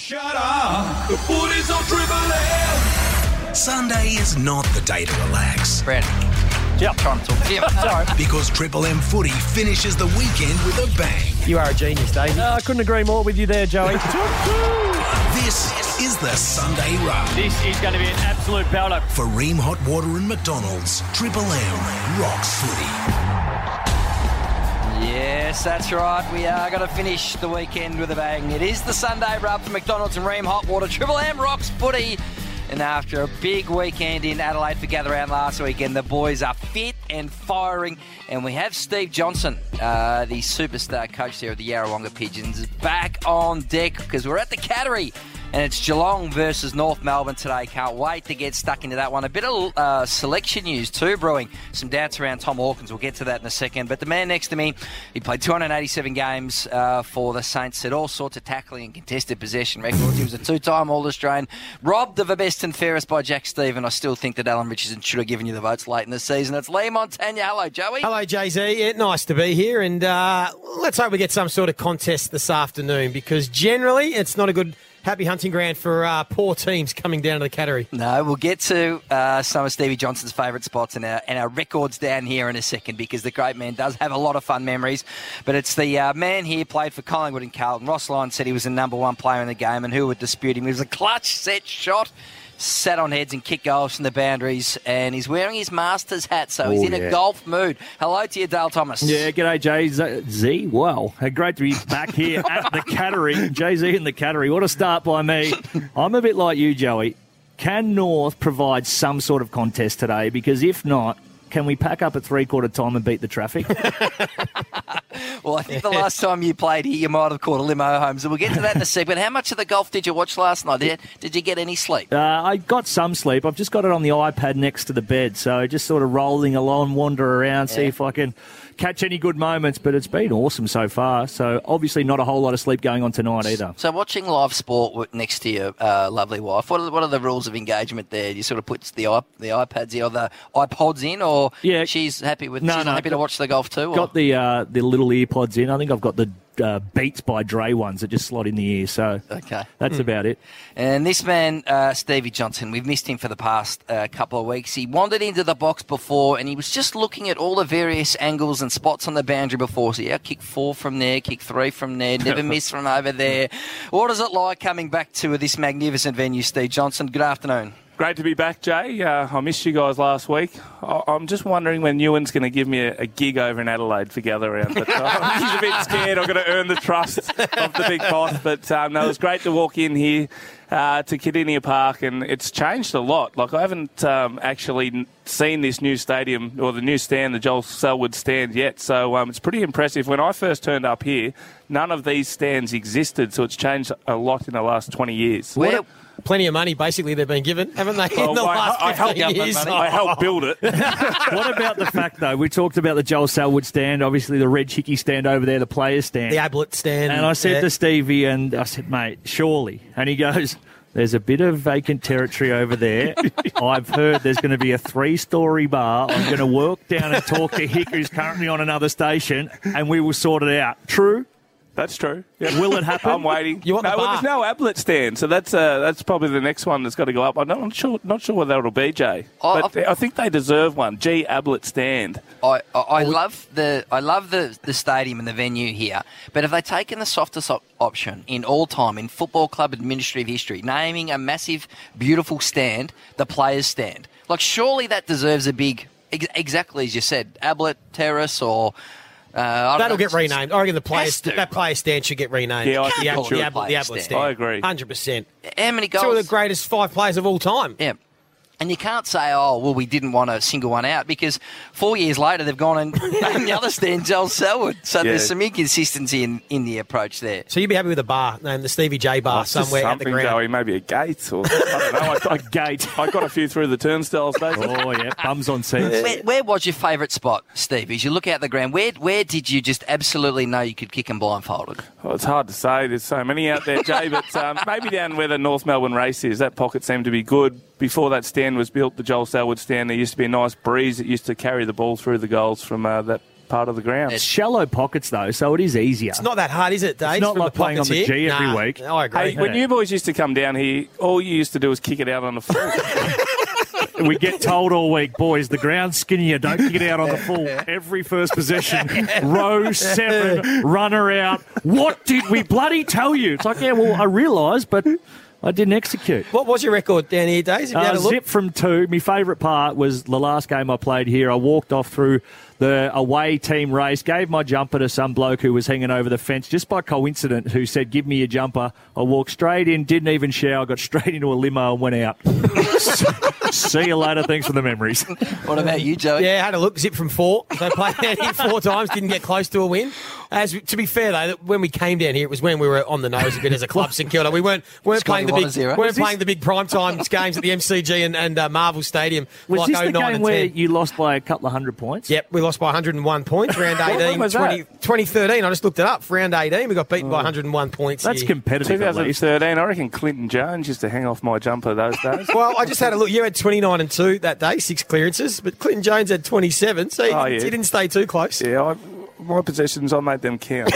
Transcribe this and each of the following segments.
Shut up! The footy's on Triple M! Sunday is not the day to relax. Brad. Yeah, I'm trying to talk to you. Sorry. Because Triple M footy finishes the weekend with a bang. You are a genius, Davey. I couldn't agree more with you there, Joey. This is the Sunday Rub. This is going to be an absolute belter. For Ream Hot Water and McDonald's, Triple M rocks footy. Yes, that's right. We are going to finish the weekend with a bang. It is the Sunday Rub for McDonald's and Ream Hot Water. Triple M rocks footy. And after a big weekend in Adelaide for Gather Round last weekend, the boys are fit and firing. And we have Steve Johnson, the superstar coach there of the Yarrawonga Pigeons, back on deck because we're at the Cattery. And it's Geelong versus North Melbourne today. Can't wait to get stuck into that one. A bit of selection news too brewing. Some doubts around Tom Hawkins. We'll get to that in a second. But the man next to me, he played 287 games for the Saints. Set all sorts of tackling and contested possession records. He was a two-time All-Australian. Robbed of the best and fairest by Jack Stephen. I still think that Alan Richardson should have given you the votes late in the season. It's Lee Montagna. Hello, Joey. Hello, Jay-Z. Yeah, nice to be here. And let's hope we get some sort of contest this afternoon because generally it's not a good happy hunting ground for poor teams coming down to the Cattery. No, we'll get to some of Stevie Johnson's favourite spots and our records down here in a second because the great man does have a lot of fun memories. But it's the man here played for Collingwood and Carlton. Ross Lyon said he was the number one player in the game, and who would dispute him? He was a clutch set shot. Sat on heads and kicked goals from the boundaries, and he's wearing his Masters hat, so he's in a golf mood. Hello to you, Dale Thomas. Yeah, g'day, Jay-Z. Wow, great to be back here at the Cattery. Jay-Z in the Cattery. What a start by me. I'm a bit like you, Joey. Can North provide some sort of contest today? Because if not, can we pack up at three-quarter time and beat the traffic? Well, I think the last time you played here, you might have caught a limo home. So we'll get to that in a second. How much of the golf did you watch last night? Did you get any sleep? I got some sleep. I've just got it on the iPad next to the bed. So just sort of rolling along, wander around, see if I can catch any good moments. But it's been awesome so far. So obviously not a whole lot of sleep going on tonight either. So watching live sport next to your lovely wife, what are the rules of engagement there? Do you sort of put the iPads or the iPods in, or she's happy with happy to watch the golf too? Or? Got the little earpods in. I think I've got the Beats by Dre ones that just slot in the ear. So that's about it. And this man, Stevie Johnson, we've missed him for the past couple of weeks. He wandered into the box before and he was just looking at all the various angles and spots on the boundary before. So kick 4 from there, kick 3 from there, never miss from over there. What is it like coming back to this magnificent venue, Steve Johnson? Good afternoon. Great to be back, Jay. I missed you guys last week. I'm just wondering when Ewan's going to give me a gig over in Adelaide for Gather Round. But he's a bit scared. I've got to earn the trust of the big boss. But no, it was great to walk in here to Kardinia Park, and it's changed a lot. Like, I haven't actually seen this new stadium or the new stand, the Joel Selwood stand yet. So it's pretty impressive. When I first turned up here, none of these stands existed. So it's changed a lot in the last 20 years. Plenty of money, basically, they've been given, haven't they, in the last 15 years? I helped build it. What about the fact, though, we talked about the Joel Selwood stand, obviously the Reg Hickey stand over there, the players' stand. The Ablett stand. And I said to Stevie, and I said, mate, surely. And he goes, there's a bit of vacant territory over there. I've heard there's going to be a 3-story bar. I'm going to walk down and talk to Hick, who's currently on another station, and we will sort it out. True? That's true. Yeah. Will it happen? I'm waiting. You want the bar? Well, there's no Ablett stand, so that's probably the next one that's got to go up. I'm not sure what that'll be, Jay. But I think they deserve one. Ablett stand. I love the stadium and the venue here, but have they taken the softest option in all time in football club administrative history, naming a massive, beautiful stand the players' stand? Like, surely that deserves a big, exactly as you said, Ablett Terrace or. That'll get renamed. I reckon that player stand should get renamed. Yeah, the Ablett stand. I agree. 100%. How many goals? 2 of the greatest 5 players of all time. Yeah. And you can't say, we didn't want to single one out because 4 years later they've gone and named the other stand Joel Selwood. So there's some inconsistency in the approach there. So you'd be happy with a bar, named the Stevie J bar somewhere at the ground. Joey, maybe a gate or I don't know. A gate. I got a few through the turnstiles, Dave. Oh yeah, bums on seats. Where was your favourite spot, Steve? As you look out the ground, where did you just absolutely know you could kick them blindfolded? Well, it's hard to say. There's so many out there, Jay. But maybe down where the North Melbourne race is, that pocket seemed to be good. Before that stand was built, the Joel Selwood stand, there used to be a nice breeze that used to carry the ball through the goals from that part of the ground. It's shallow pockets, though, so it is easier. It's not that hard, is it, Dave? It's not From like playing on the pockets G here? every week. I agree. Hey, when you boys used to come down here, all you used to do was kick it out on the floor. We get told all week, boys, the ground's skinnier, don't kick it out on the full. Every first possession, row 7, runner out. What did we bloody tell you? It's like, yeah, well, I realised, but I didn't execute. What was your record down here, Dave? Have you had a look? Zip from 2. My favourite part was the last game I played here. I walked off through the away team race, gave my jumper to some bloke who was hanging over the fence just by coincidence, who said, give me your jumper. I walked straight in, didn't even shower, got straight into a limo and went out. See you later. Thanks for the memories. What about you, Joey? Yeah, had a look. Zip from 4. So played down here 4 times, didn't get close to a win. To be fair, though, when we came down here, it was when we were on the nose a bit as a club, St Kilda. We weren't playing the big primetime games at the MCG and Marvel Stadium. Was like this the 09 game and where 10. you lost by a couple of 100 points? Yep, we lost by 101 points, round 18, was that? 2013. I just looked it up. Round 18, we got beaten by 101 points. That's here. competitive, at least. 2013, I reckon Clinton Jones used to hang off my jumper those days. Well, I just had a look. You had 29 and 2 that day, 6 clearances, but Clinton Jones had 27, so he didn't stay too close. Yeah, my possessions, I made them count.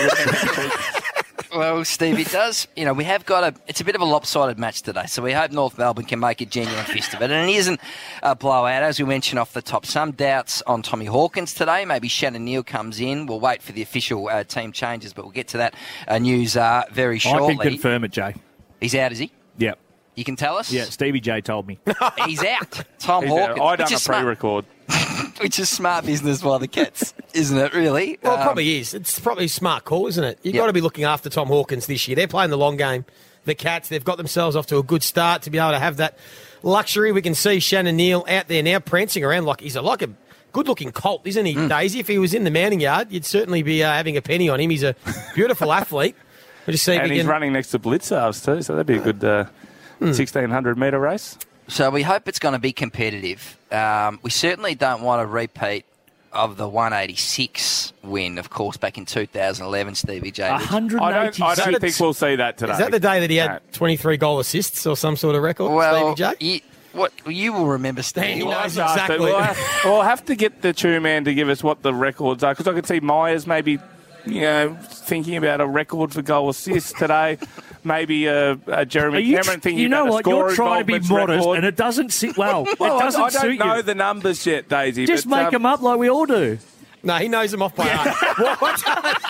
Well, Steve, it does. You know, we have got it's a bit of a lopsided match today, so we hope North Melbourne can make a genuine fist of it. And it isn't a blowout, as we mentioned off the top. Some doubts on Tommy Hawkins today. Maybe Shannon Neal comes in. We'll wait for the official team changes, but we'll get to that news very shortly. I can confirm it, Jay. He's out, is he? Yep. You can tell us? Yeah, Stevie J told me. He's out. Tom He's Hawkins. out. I done a pre-record. Which is smart business by the Cats, isn't it, really? Well, it probably is. It's probably a smart call, isn't it? You've got to be looking after Tom Hawkins this year. They're playing the long game. The Cats, they've got themselves off to a good start to be able to have that luxury. We can see Shannon Neal out there now prancing around like he's like a good-looking colt, isn't he, Daisy? If he was in the mounting yard, you'd certainly be having a penny on him. He's a beautiful athlete. We'll just see And he's running next to Blitzarves too, so that'd be a good 1,600-metre race. So we hope it's going to be competitive. We certainly don't want a repeat of the 186 win, of course, back in 2011, Stevie J. 186. I don't think we'll see that today. Is that the day that he had 23 goal assists or some sort of record, Well, Stevie J? you will remember, Steve. He knows We'll exactly. we'll have to get the true man to give us what the records are, because I could see Myers maybe, thinking about a record for goal assists today. Maybe Jeremy Cameron thinking you know about what? a score You're trying to be involvement modest, record. and it doesn't sit well. Well, it doesn't I suit don't know you. the numbers yet, Daisy. Just but, make them up like we all do. No, he knows them off by heart. What?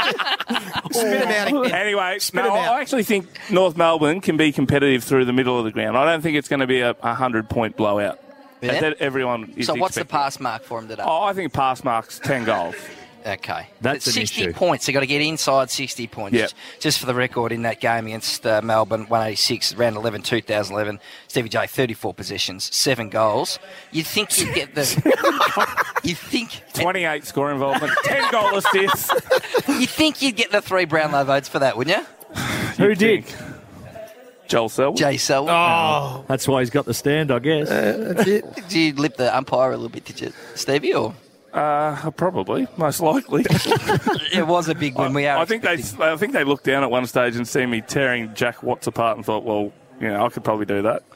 Spit him out again. Anyway, Spit him out. I actually think North Melbourne can be competitive through the middle of the ground. I don't think it's going to be a 100-point blowout. Yeah? That everyone is So what's the expecting. pass mark for him today? Oh, I think pass marks 10 goals. Okay. That's It's an 60 issue. points. They've got to get inside 60 points. Yep. Just for the record, in that game against Melbourne, 186, round 11, 2011, Stevie J, 34 possessions, 7 goals. You'd think you'd get the... you think... 28 score involvement, 10 goal assists. You think you'd get the 3 Brownlow votes for that, wouldn't you? Who did? Joel Selwood. Jay Selwood. Oh, That's why he's got the stand, I guess. that's it. Did you lip the umpire a little bit, did you, Stevie? Or Probably, most likely. it was a big win. We are. I think they looked down at one stage and see me tearing Jack Watts apart and thought, well, I could probably do that.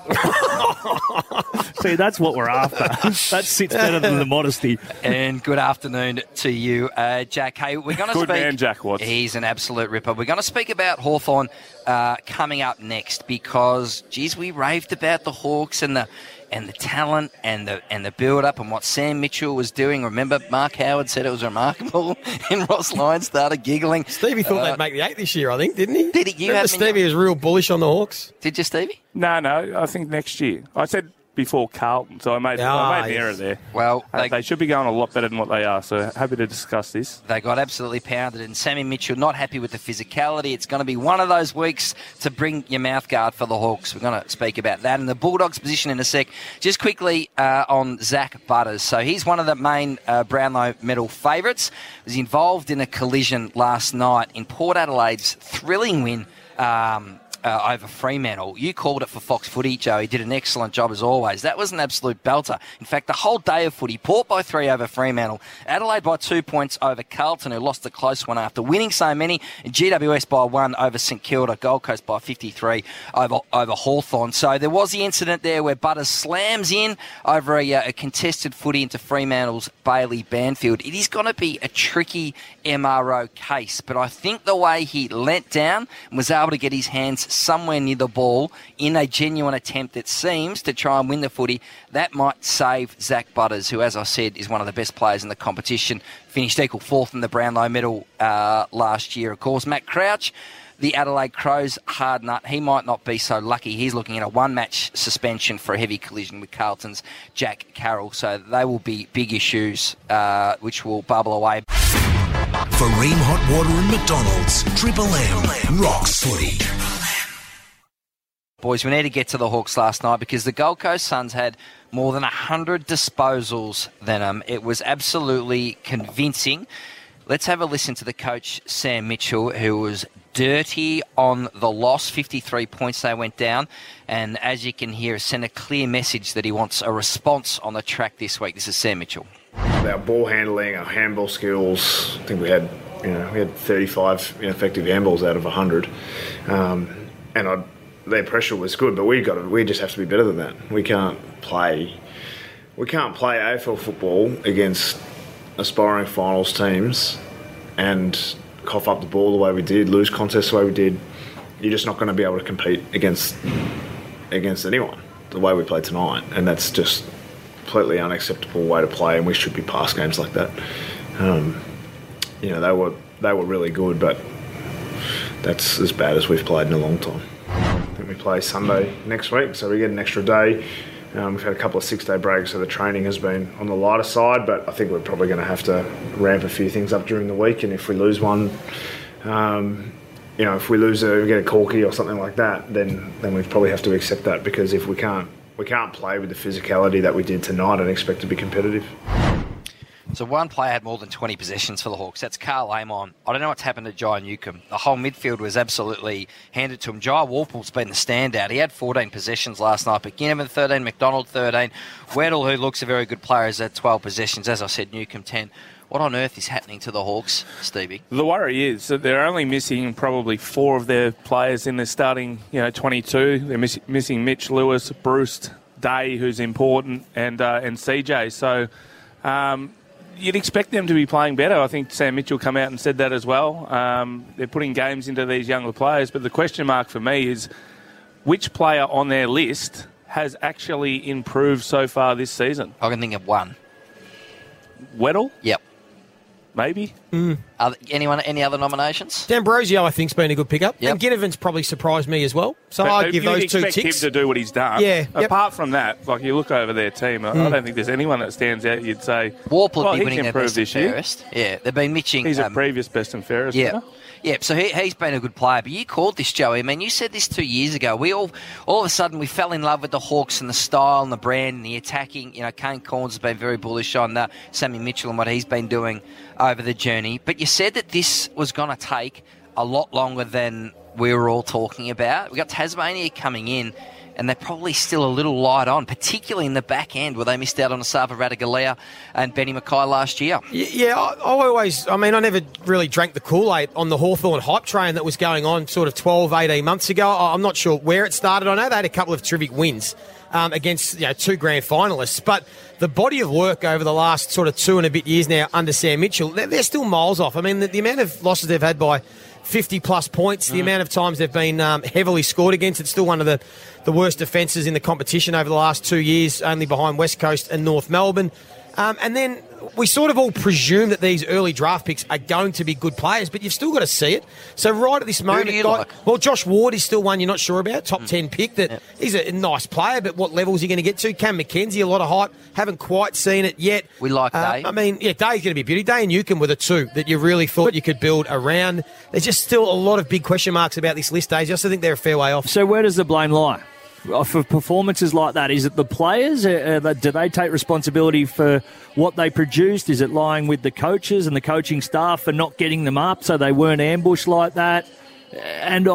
See, that's what we're after. That sits better than the modesty. And good afternoon to you, Jack. Hey, we're going to Good speak. man, Jack Watts. He's an absolute ripper. We're going to speak about Hawthorn coming up next because, geez, we raved about the Hawks and the talent and the build-up and what Sam Mitchell was doing. Remember, Mark Howard said it was remarkable, and Ross Lyons started giggling. Stevie thought they'd make the 8 this year, I think, didn't he? Did he? Remember Stevie was real bullish on the Hawks? Did you, Stevie? No, I think next year. I said before Carlton, so I made an error there. Well, They should be going a lot better than what they are, so happy to discuss this. They got absolutely pounded, and Sammy Mitchell not happy with the physicality. It's going to be one of those weeks to bring your mouth guard for the Hawks. We're going to speak about that and the Bulldogs' position in a sec. Just quickly on Zach Butters. So he's one of the main Brownlow medal favourites. Was involved in a collision last night in Port Adelaide's thrilling win over Fremantle. You called it for Fox Footy, Joe. He did an excellent job as always. That was an absolute belter. In fact, the whole day of footy, Port by 3 over Fremantle, Adelaide by 2 points over Carlton, who lost a close one after winning so many, and GWS by 1 over St Kilda, Gold Coast by 53 over Hawthorn. So there was the incident there where Butters slams in over a contested footy into Fremantle's Bailey Banfield. It is going to be a tricky MRO case, but I think the way he leant down and was able to get his hands somewhere near the ball in a genuine attempt, it seems, to try and win the footy, that might save Zach Butters, who, as I said, is one of the best players in the competition. Finished equal 4th in the Brownlow medal last year, of course. Matt Crouch, the Adelaide Crows hard nut, he might not be so lucky. He's looking at a 1-match suspension for a heavy collision with Carlton's Jack Carroll. So they will be big issues which will bubble away. For Ream Hot Water and McDonald's, Triple M rocks footy. Boys, we need to get to the Hawks last night because the Gold Coast Suns had more than 100 disposals than them. It was absolutely convincing. Let's have a listen to the coach, Sam Mitchell, who was dirty on the loss. 53 points they went down. And as you can hear, sent a clear message that he wants a response on the track this week. This is Sam Mitchell. Our ball handling, our handball skills, I think we had 35 ineffective handballs out of 100. Their pressure was good, but we just have to be better than that. We can't play AFL football against aspiring finals teams and cough up the ball the way we did, lose contests the way we did. You're just not going to be able to compete against anyone the way we played tonight, and that's just completely unacceptable way to play, and we should be past games like that. They were really good, but that's as bad as we've played in a long time. I think we play Sunday next week, so we get an extra day. We've had a couple of 6-day breaks, so the training has been on the lighter side, but I think we're probably going to have to ramp a few things up during the week, and if we lose one, if we get a corky or something like that, then we probably have to accept that, because if we can't play with the physicality that we did tonight and expect to be competitive. So one player had more than 20 possessions for the Hawks. That's Carl Amon. I don't know what's happened to Jai Newcomb. The whole midfield was absolutely handed to him. Jai Warple's been the standout. He had 14 possessions last night, but Ginnivan 13, McDonald 13. Weddle, who looks a very good player, has had 12 possessions. As I said, Newcomb 10. What on earth is happening to the Hawks, Stevie? The worry is that they're only missing probably 4 of their players in their starting 22. They're missing Mitch Lewis, Bruce, Day, who's important, and CJ. So you'd expect them to be playing better. I think Sam Mitchell come out and said that as well. They're putting games into these younger players, but the question mark for me is which player on their list has actually improved so far this season? I can think of one. Weddle? Yep. Maybe. Any other nominations? D'Ambrosio, I think, has been a good pickup. Yep. And Ginnivan's probably surprised me as well. So but I'd give those 2 ticks. You'd expect him to do what he's done. Yeah. Yep. Apart from that, like you look over their team, I don't think there's anyone that stands out you'd say, Warple would be he's winning their improved best and this year. fairest. Yeah, they've been mitching. He's a previous best and fairest winner. Yeah, so he's been a good player. But you called this, Joey. I mean, you said this 2 years ago. We all of a sudden, we fell in love with the Hawks and the style and the brand and the attacking. Kane Corns has been very bullish on Sammy Mitchell and what he's been doing over the journey. But you said that this was going to take a lot longer than we were all talking about. We've got Tasmania coming in, and they're probably still a little light on, particularly in the back end where they missed out on Asava Ratugolea and Benny Mackay last year. Yeah, I never really drank the Kool-Aid on the Hawthorn hype train that was going on sort of 12, 18 months ago. I'm not sure where it started. I know they had a couple of terrific wins against 2 grand finalists, but the body of work over the last sort of 2 and a bit years now under Sam Mitchell, they're still miles off. I mean, the amount of losses they've had by 50-plus points, the amount of times they've been heavily scored against, it's still one of the worst defences in the competition over the last 2 years, only behind West Coast and North Melbourne. And then we sort of all presume that these early draft picks are going to be good players, but you've still got to see it. So right at this moment, Who do you like? Well, Josh Ward is still one you're not sure about, top 10 pick. He's a nice player, but what level is he going to get to? Cam McKenzie, a lot of hype, haven't quite seen it yet. We like Day. Day's going to be a beauty. Day and Newcomb were the 2 that you really thought you could build around. There's just still a lot of big question marks about this list, Day. I just think they're a fair way off. So where does the blame lie? For performances like that, is it the players? Do they take responsibility for what they produced? Is it lying with the coaches and the coaching staff for not getting them up so they weren't ambushed like that? And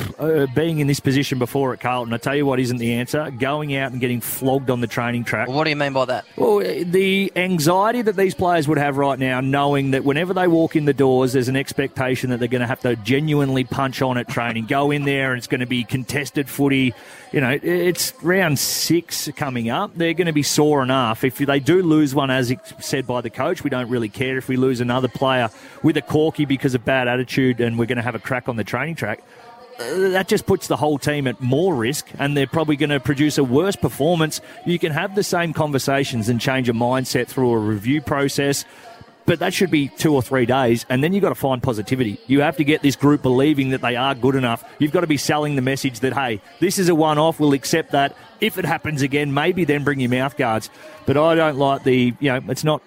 being in this position before at Carlton, I tell you what isn't the answer. Going out and getting flogged on the training track. Well, what do you mean by that? Well, the anxiety that these players would have right now, knowing that whenever they walk in the doors, there's an expectation that they're going to have to genuinely punch on at training. Go in there and it's going to be contested footy. You know, it's round 6 coming up. They're going to be sore enough. If they do lose one, as said by the coach, we don't really care if we lose another player with a corky because of bad attitude and we're going to have a crack on the training track. That just puts the whole team at more risk, and they're probably going to produce a worse performance. You can have the same conversations and change a mindset through a review process, but that should be 2 or 3 days, and then you've got to find positivity. You have to get this group believing that they are good enough. You've got to be selling the message that, hey, this is a one-off, we'll accept that. If it happens again, maybe then bring your mouth guards. But I don't like it's not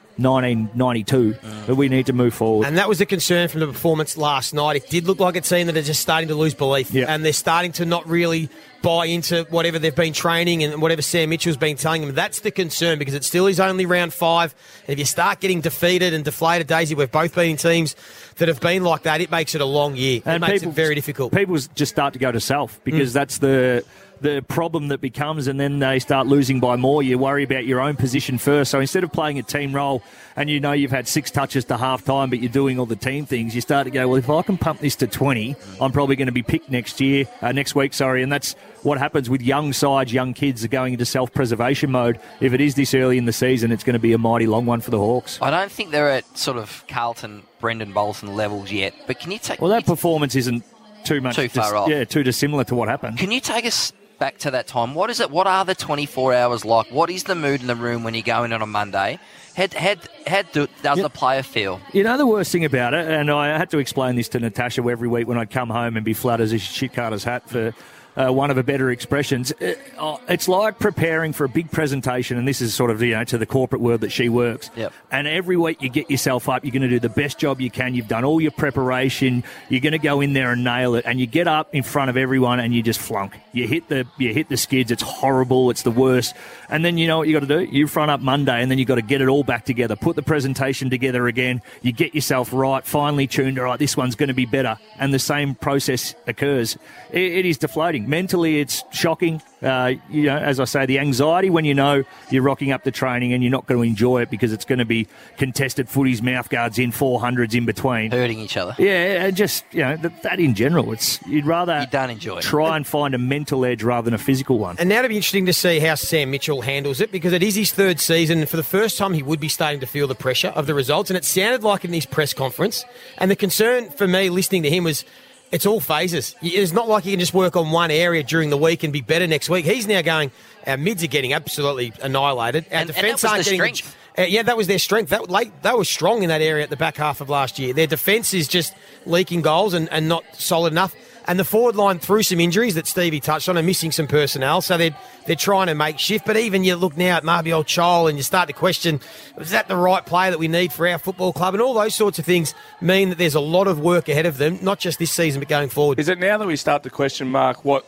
1992, but we need to move forward. And that was the concern from the performance last night. It did look like a team that are just starting to lose belief, and they're starting to not really buy into whatever they've been training and whatever Sam Mitchell's been telling them. That's the concern, because it still is only round 5. And if you start getting defeated and deflated, Daisy, we've both been in teams that have been like that, it makes it a long year. And it makes it very difficult. People just start to go to self, because that's the problem that becomes, and then they start losing by more. You worry about your own position first. So instead of playing a team role and you know you've had 6 touches to half time, but you're doing all the team things, you start to go, well, if I can pump this to 20, I'm probably going to be picked next week. And that's what happens with young sides. Young kids are going into self-preservation mode. If it is this early in the season, it's going to be a mighty long one for the Hawks. I don't think they're at sort of Carlton, Brendan Bolton levels yet, but can you take... Well, that performance isn't too far off. Yeah, too dissimilar to what happened. Can you take us back to that time? What is it? What are the 24 hours like? What is the mood in the room when you go in on a Monday? How does the player feel? You know, the worst thing about it, and I had to explain this to Natasha every week when I'd come home and be flat as a shit-carter's hat for one of the better expressions. It's like preparing for a big presentation, and this is sort of, to the corporate world that she works. Yep. And every week you get yourself up, you're going to do the best job you can, you've done all your preparation, you're going to go in there and nail it, and you get up in front of everyone and you just flunk. You hit the skids, it's horrible, it's the worst. And then you know what you got to do? You front up Monday, and then you got to get it all back together, put the presentation together again, you get yourself right, finely tuned, all right, this one's going to be better. And the same process occurs. It is deflating. Mentally, it's shocking. As I say, the anxiety when you know you're rocking up the training and you're not going to enjoy it because it's going to be contested footies, mouth guards in, 400s in between. Hurting each other. Yeah, and just, that in general. You'd rather you don't enjoy it. Try and find a mental edge rather than a physical one. And now it'll be interesting to see how Sam Mitchell handles it, because it is his 3rd season, and for the first time he would be starting to feel the pressure of the results, and it sounded like in his press conference. And the concern for me listening to him was, it's all phases. It's not like you can just work on one area during the week and be better next week. He's now going, our mids are getting absolutely annihilated. Our defence aren't getting strength. That was their strength. They were strong in that area at the back half of last year. Their defence is just leaking goals and not solid enough. And the forward line, through some injuries that Stevie touched on, are missing some personnel. So they're trying to make shift. But even you look now at Mabior Chol and you start to question, is that the right player that we need for our football club? And all those sorts of things mean that there's a lot of work ahead of them, not just this season, but going forward. Is it now that we start to question, Mark, what,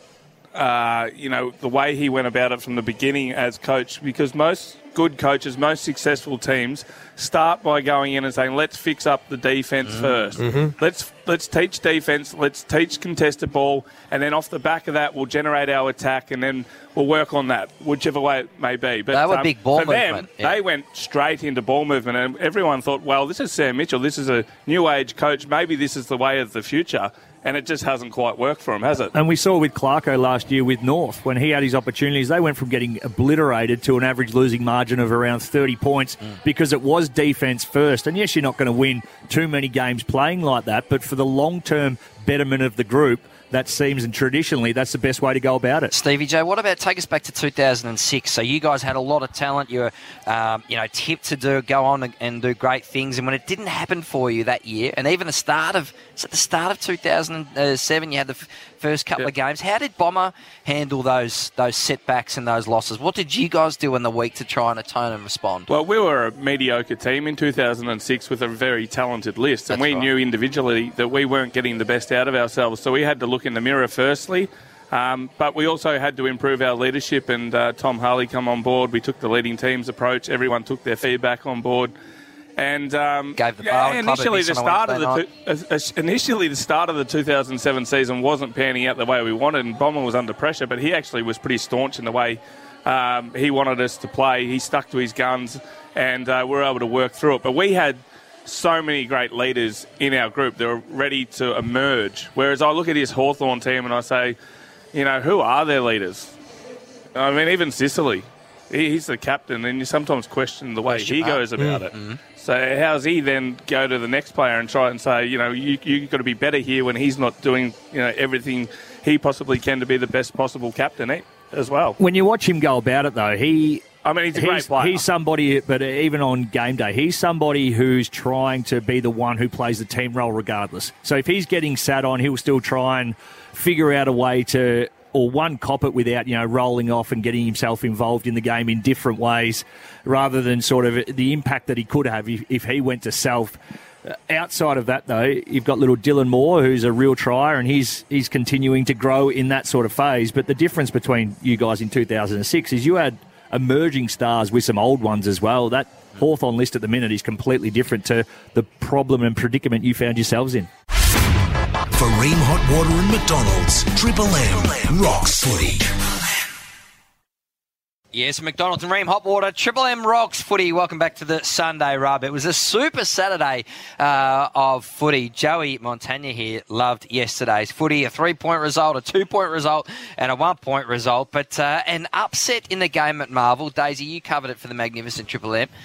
the way he went about it from the beginning as coach? Because most good coaches, most successful teams start by going in and saying, let's fix up the defence first. Mm-hmm. Let's teach defence, let's teach contested ball, and then off the back of that we'll generate our attack, and then we'll work on that, whichever way it may be. But they were big ball for movement. Them, they went straight into ball movement, and everyone thought, well, this is Sam Mitchell, this is a new age coach, maybe this is the way of the future. And it just hasn't quite worked for him, has it? And we saw with Clarko last year with North, when he had his opportunities, they went from getting obliterated to an average losing margin of around 30 points because it was defence first. And yes, you're not going to win too many games playing like that, but for the long-term betterment of the group, that seems, and traditionally, that's the best way to go about it. Stevie J, what about, take us back to 2006? So you guys had a lot of talent. You were, tipped to go on and do great things. And when it didn't happen for you that year, and even the start of 2007, you had the first couple of games. How did Bomber handle those setbacks and those losses? What did you guys do in the week to try and atone and respond? Well, we were a mediocre team in 2006 with a very talented list, and we knew individually that we weren't getting the best out of ourselves. So we had to look in the mirror firstly, but we also had to improve our leadership, and Tom Harley come on board. We took the leading teams approach. Everyone took their feedback on board, And Gave the Barwon Club a initially, miss the on a start of the 2007 season wasn't panning out the way we wanted, and Bomber was under pressure. But he actually was pretty staunch in the way he wanted us to play. He stuck to his guns, and we were able to work through it. But we had so many great leaders in our group that were ready to emerge. Whereas I look at his Hawthorn team and I say, who are their leaders? I mean, even Sicily. He's the captain, and you sometimes question the way he goes about it. Mm-hmm. So how does he then go to the next player and try and say, you've got to be better here when he's not doing, everything he possibly can to be the best possible captain as well? When you watch him go about it, though, he's a great player. He's somebody, but even on game day, he's somebody who's trying to be the one who plays the team role regardless. So if he's getting sat on, he'll still try and figure out a way to, or one, cop it without, rolling off and getting himself involved in the game in different ways, rather than sort of the impact that he could have if he went to self. Outside of that, though, you've got little Dylan Moore, who's a real trier, and he's continuing to grow in that sort of phase. But the difference between you guys in 2006 is you had emerging stars with some old ones as well. That Hawthorn list at the minute is completely different to the problem and predicament you found yourselves in. For Ream Hot Water and McDonald's, Triple M rocks footy. Yes, McDonald's and Ream Hot Water, Triple M rocks footy. Welcome back to the Sunday Rub. It was a super Saturday of footy. Joey Montagna here loved yesterday's footy. A 3-point result, a 2-point result, and a 1-point result. But an upset in the game at Marvel. Daisy, you covered it for the magnificent Triple M.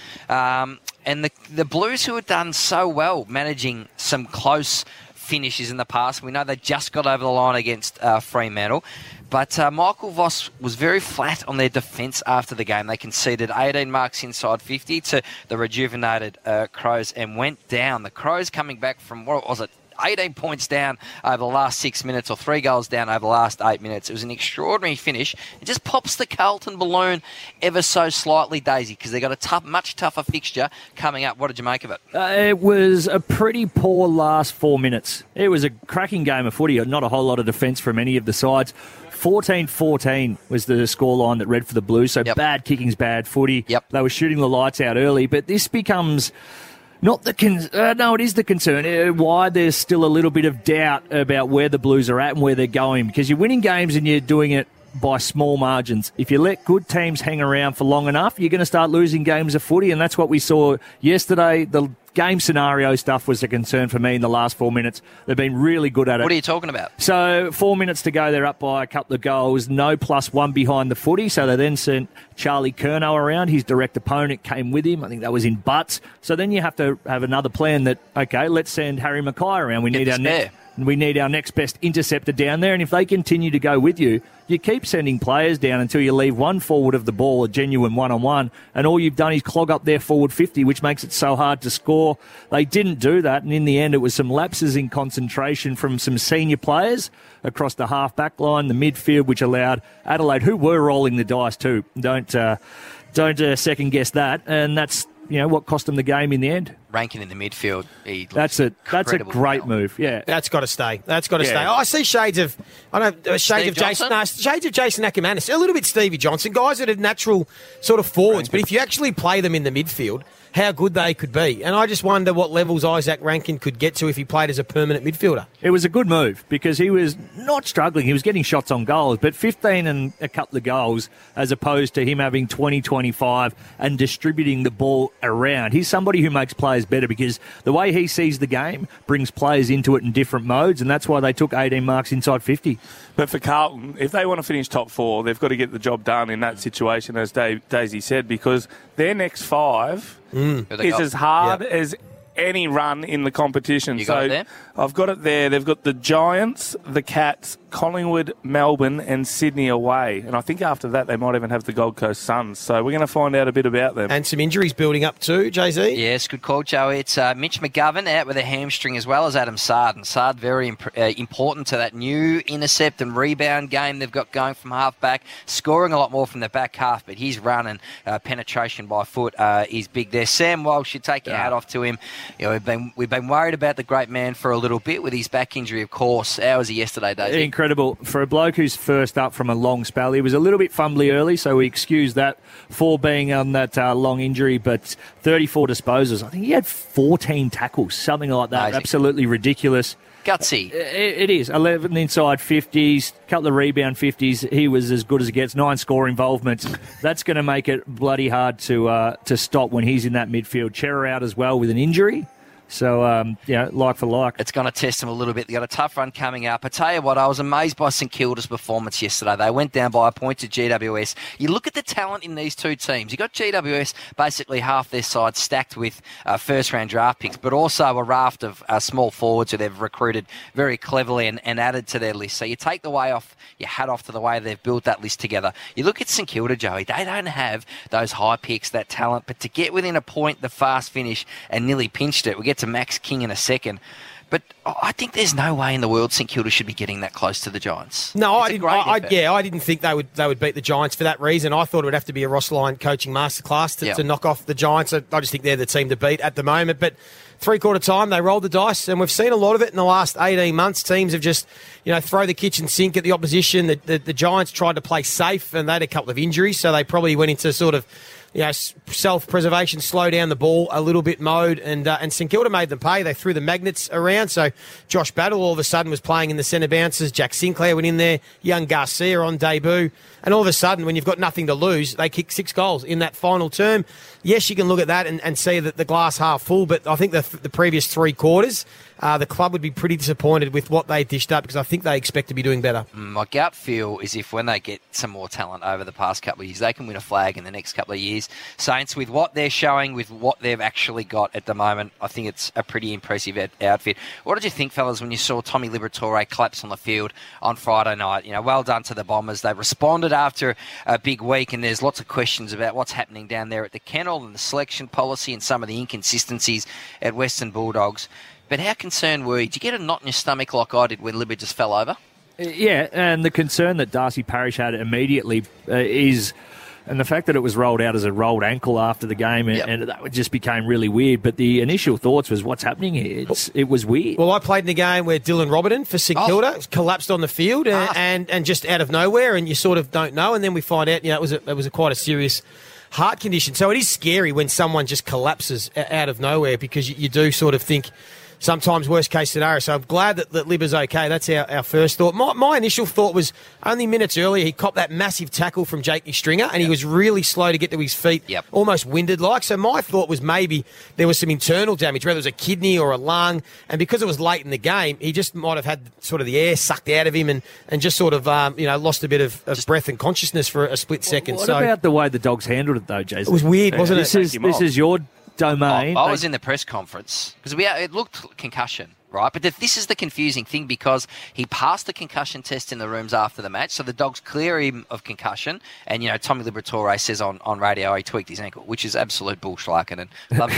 And the Blues, who had done so well managing some close finishes in the past. We know they just got over the line against Fremantle. But Michael Voss was very flat on their defence after the game. They conceded 18 marks inside 50 to the rejuvenated Crows and went down. The Crows coming back from, 18 points down over the last 6 minutes, or 3 goals down over the last 8 minutes. It was an extraordinary finish. It just pops the Carlton balloon ever so slightly, Daisy, because they've got a much tougher fixture coming up. What did you make of it? It was a pretty poor last 4 minutes. It was a cracking game of footy. Not a whole lot of defence from any of the sides. 14-14 was the scoreline that read for the Blues. So bad kicking's bad footy. Yep. They were shooting the lights out early, but this becomes... Not the no, it is the concern. Why there's still a little bit of doubt about where the Blues are at and where they're going, because you're winning games and you're doing it by small margins. If you let good teams hang around for long enough, you're going to start losing games of footy, and that's what we saw yesterday. The game scenario stuff was a concern for me in the last 4 minutes. They've been really good at it. What are you talking about? So 4 minutes to go, they're up by a couple of goals, no +1 behind the footy, so they then sent Charlie Curnow around. His direct opponent came with him. I think that was in Butts. So then you have to have another plan that, okay, let's send Harry Mackay around. We need our next best interceptor down there, and if they continue to go with you, you keep sending players down until you leave one forward of the ball, a genuine one-on-one, and all you've done is clog up their forward 50, which makes it so hard to score. They didn't do that, and in the end it was some lapses in concentration from some senior players across the half-back line, the midfield, which allowed Adelaide, who were rolling the dice too, don't second-guess that, and that's what cost them the game in the end. Ranking in the midfield. That's a great move. Yeah, that's got to stay. That's got to stay. Oh, I see shades of Jason Ackermanis, a little bit Stevie Johnson, guys that are natural sort of forwards. But if you actually play them in the midfield, how good they could be. And I just wonder what levels Isaac Rankin could get to if he played as a permanent midfielder. It was a good move because he was not struggling. He was getting shots on goals, but 15 and a couple of goals as opposed to him having 20, 25 and distributing the ball around. He's somebody who makes players better because the way he sees the game brings players into it in different modes, and that's why they took 18 marks inside 50. But for Carlton, if they want to finish top 4, they've got to get the job done in that situation, as Daisy said, because their next 5 is as hard as any run in the competition. You got it there? I've got it there. They've got the Giants, the Cats, Collingwood, Melbourne and Sydney away. And I think after that they might even have the Gold Coast Suns. So we're going to find out a bit about them. And some injuries building up too, Jay-Z? Yes, good call, Joey. It's Mitch McGovern out with a hamstring as well as Adam Sard. And Sard very important to that new intercept and rebound game they've got going from half-back, scoring a lot more from the back half, but his run and penetration by foot is big there. Sam Walsh, you take your hat off to him. we've been worried about the great man for a little bit with his back injury, of course. How was he yesterday, Dave? Incredible. For a bloke who's first up from a long spell, he was a little bit fumbly early, so we excuse that for being on that long injury, but 34 disposals. I think he had 14 tackles, something like that. Amazing. Absolutely ridiculous. Gutsy. It is. 11 inside 50s, couple of rebound 50s. He was as good as it gets. 9 score involvements. That's going to make it bloody hard to stop when he's in that midfield. Chera out as well with an injury. So, like for like. It's going to test them a little bit. They've got a tough run coming up. I tell you what, I was amazed by St Kilda's performance yesterday. They went down by a point to GWS. You look at the talent in these two teams. You got GWS, basically half their side stacked with first-round draft picks, but also a raft of small forwards who they've recruited very cleverly and added to their list. So you take your hat off to the way they've built that list together. You look at St Kilda, Joey. They don't have those high picks, that talent, but to get within a point, the fast finish, and nearly pinched it. We get to Max King in a second. But I think there's no way in the world St Kilda should be getting that close to the Giants. No, I didn't think they would beat the Giants for that reason. I thought it would have to be a Ross Lyon coaching masterclass to knock off the Giants. I just think they're the team to beat at the moment. But three-quarter time, they rolled the dice, and we've seen a lot of it in the last 18 months. Teams have just, throw the kitchen sink at the opposition. The Giants tried to play safe, and they had a couple of injuries, so they probably went into sort of self-preservation, slow down the ball a little bit mode, and St Kilda made them pay. They threw the magnets around, so Josh Battle all of a sudden was playing in the centre bounces. Jack Sinclair went in there, young Garcia on debut, and all of a sudden, when you've got nothing to lose, they kicked 6 goals in that final term. Yes, you can look at that and see that the glass half full, but I think the previous 3 quarters, the club would be pretty disappointed with what they dished up because I think they expect to be doing better. My gut feel is if when they get some more talent over the past couple of years, they can win a flag in the next couple of years. Saints, with what they're showing, with what they've actually got at the moment, I think it's a pretty impressive outfit. What did you think, fellas, when you saw Tommy Liberatore collapse on the field on Friday night? Well done to the Bombers. They responded after a big week, and there's lots of questions about what's happening down there at the kennel and the selection policy and some of the inconsistencies at Western Bulldogs. But how concerned were you? Did you get a knot in your stomach like I did when Libba just fell over? Yeah, and the concern that Darcy Parish had immediately is... And the fact that it was rolled out as a rolled ankle after the game, and that just became really weird. But the initial thoughts was, what's happening here? It was weird. Well, I played in a game where Dylan Robertson for St Kilda collapsed on the field and just out of nowhere, and you sort of don't know. And then we find out, it was quite a serious heart condition. So it is scary when someone just collapses out of nowhere because you do sort of think... Sometimes worst case scenario. So I'm glad that Libba's okay. That's our first thought. My initial thought was only minutes earlier he copped that massive tackle from Jakey Stringer and he was really slow to get to his feet, almost winded like. So my thought was maybe there was some internal damage, whether it was a kidney or a lung, and because it was late in the game, he just might have had sort of the air sucked out of him and just sort of lost a bit of breath and consciousness for a split second. What about the way the Dogs handled it though, Jason? It was weird, wasn't it? This is your domain. I was in the press conference because it looked concussion, right? But this is the confusing thing because he passed the concussion test in the rooms after the match, so the Dogs clear him of concussion. And Tommy Liberatore says on radio he tweaked his ankle, which is absolute bullschlacken and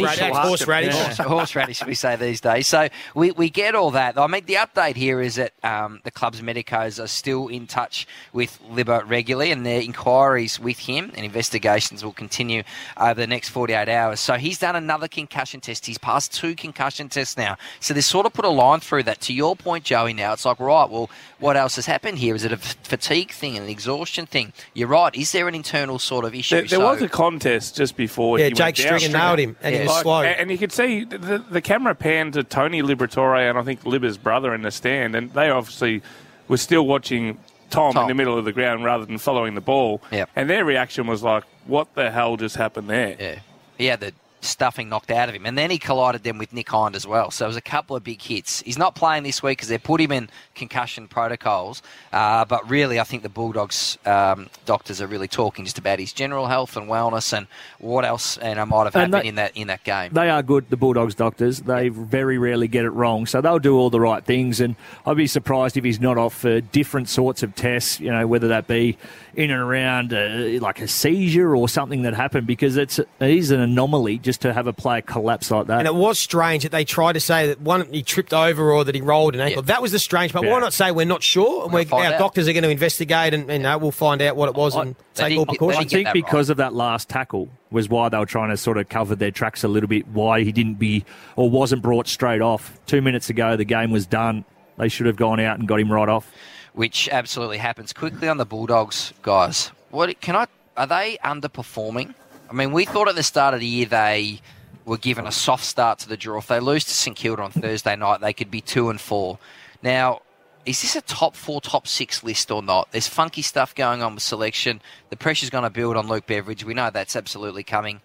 horseradish, we say these days. So we get all that. I mean, the update here is that the club's medicos are still in touch with Libba regularly, and their inquiries with him and investigations will continue over the next 48 hours. So he's done another concussion test. He's passed 2 concussion tests now. So they sort of put a line through that. To your point, Joey, now it's like, right, well, what else has happened here? Is it a fatigue thing, an exhaustion thing? You're right. Is there an internal sort of issue? There was a contest just before he Jake went down. Stringer nailed him, and he was slow. And you could see the camera panned to Tony Liberatore and I think Libba's brother in the stand, and they obviously were still watching Tom in the middle of the ground rather than following the ball. Yep. And their reaction was like, what the hell just happened there? Yeah. He had the stuffing knocked out of him. And then he collided them with Nick Hind as well. So it was a couple of big hits. He's not playing this week because they put him in concussion protocols. But really, I think the Bulldogs doctors are really talking just about his general health and wellness and what else might have happened in that game. They are good, the Bulldogs doctors. They very rarely get it wrong. So they'll do all the right things. And I'd be surprised if he's not off for different sorts of tests, whether that be in and around like a seizure or something that happened, because it is an anomaly just to have a player collapse like that. And it was strange that they tried to say that he tripped over or that he rolled an ankle. Yeah. That was the strange part. Yeah. Why not say we're not sure? And find our out. doctors are going to investigate and we'll find out what it was and take all I precautions. think because of that last tackle was why they were trying to sort of cover their tracks a little bit, why he didn't be or wasn't brought straight off. 2 minutes ago, the game was done. They should have gone out and got him right off. Which absolutely happens. Quickly on the Bulldogs, guys. Are they underperforming? I mean, we thought at the start of the year they were given a soft start to the draw. If they lose to St Kilda on Thursday night, they could be 2-4. Now, is this a top 4, top 6 list or not? There's funky stuff going on with selection. The pressure's going to build on Luke Beveridge. We know that's absolutely coming.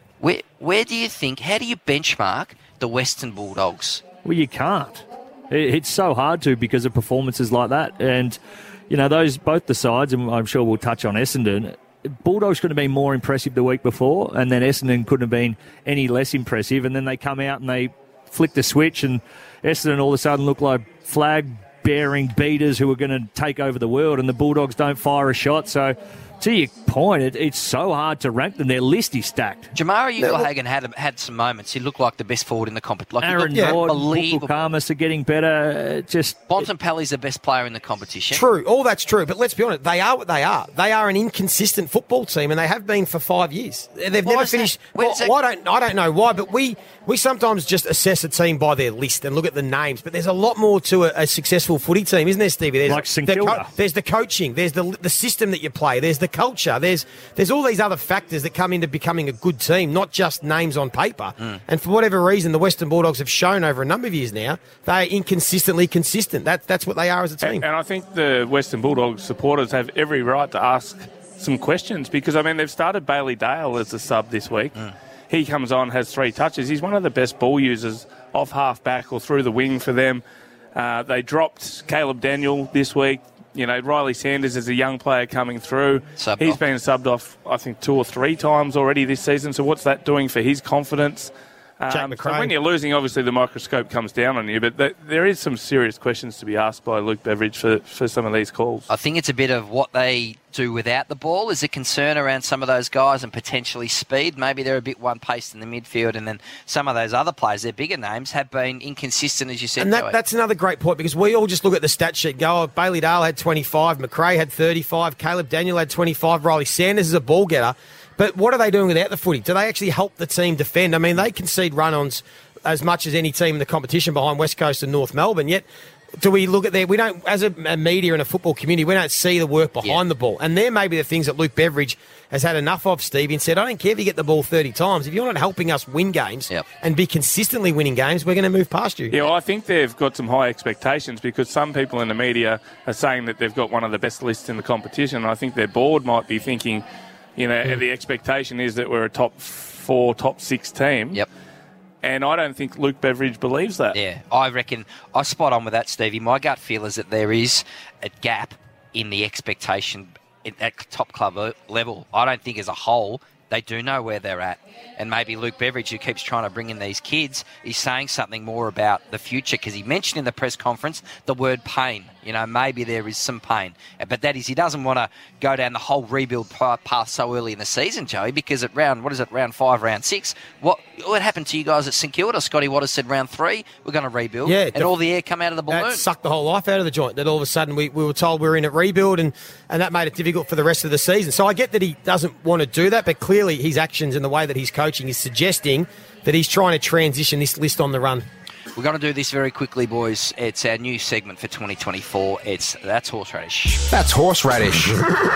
Where do you think, how do you benchmark the Western Bulldogs? Well, you can't. It's so hard to because of performances like that. And, you know, both the sides, and I'm sure we'll touch on Essendon, Bulldogs could have been more impressive the week before, and then Essendon couldn't have been any less impressive. And then they come out and they flick the switch, and Essendon all of a sudden look like flag-bearing beaters who are going to take over the world, and the Bulldogs don't fire a shot. So, to your point, it's so hard to rank them. Their list is stacked. Jamara Ugle-Hagan had some moments. He looked like the best forward in the competition. Like, Aaron Nord, Bukamas are getting better. Bontempelli's the best player in the competition. True, all that's true, but let's be honest, they are what they are. They are an inconsistent football team, and they have been for 5 years. They've never finished. I don't know why, but we sometimes just assess a team by their list and look at the names, but there's a lot more to a successful footy team, isn't there, Stevie? There's like St Kilda. There's the coaching, there's the system that you play, there's the culture, there's all these other factors that come into becoming a good team, not just names on paper. And for whatever reason, the Western Bulldogs have shown over a number of years now they are inconsistently consistent. That's what they are as a team. And I think the Western Bulldogs supporters have every right to ask some questions because, I mean, they've started Bailey Dale as a sub this week. He comes on, has 3 touches. He's one of the best ball users off half-back or through the wing for them. They dropped Caleb Daniel this week. You know, Riley Sanders is a young player coming through. He's been subbed off, I think, 2 or 3 times already this season. So what's that doing for his confidence? Jack McRae. So when you're losing, obviously the microscope comes down on you. But there is some serious questions to be asked by Luke Beveridge for some of these calls. I think it's a bit of what they do without the ball is a concern around some of those guys and potentially speed. Maybe they're a bit one-paced in the midfield, and then some of those other players, their bigger names, have been inconsistent, as you said. And that's another great point because we all just look at the stat sheet and go, oh, Bailey Dale had 25, McRae had 35, Caleb Daniel had 25, Riley Sanders is a ball getter. But what are they doing without the footy? Do they actually help the team defend? I mean, they concede run-ons as much as any team in the competition behind West Coast and North Melbourne, yet do we look at we don't, as a media and a football community, we don't see the work behind the ball. And there may be the things that Luke Beveridge has had enough of, Stevie, and said, I don't care if you get the ball 30 times. If you're not helping us win games and be consistently winning games, we're going to move past you. Yeah, well, I think they've got some high expectations because some people in the media are saying that they've got one of the best lists in the competition. I think their board might be thinking, you know, the expectation is that we're a top 4, top 6 team. Yep. And I don't think Luke Beveridge believes that. Yeah, I reckon I spot on with that, Stevie. My gut feel is that there is a gap in the expectation at top club level. I don't think as a whole they do know where they're at. And maybe Luke Beveridge, who keeps trying to bring in these kids, is saying something more about the future because he mentioned in the press conference the word pain. You know, maybe there is some pain. But that is, he doesn't want to go down the whole rebuild path so early in the season, Joey, because at round 5, round 6, what happened to you guys at St Kilda? Scotty Waters said round 3, we're going to rebuild. Yeah, and all the air come out of the balloon. That sucked the whole life out of the joint. That all of a sudden we were told we were in a rebuild and that made it difficult for the rest of the season. So I get that he doesn't want to do that, but clearly his actions and the way that he's coaching is suggesting that he's trying to transition this list on the run. We're going to do this very quickly, boys. It's our new segment for 2024. That's horseradish. That's horseradish.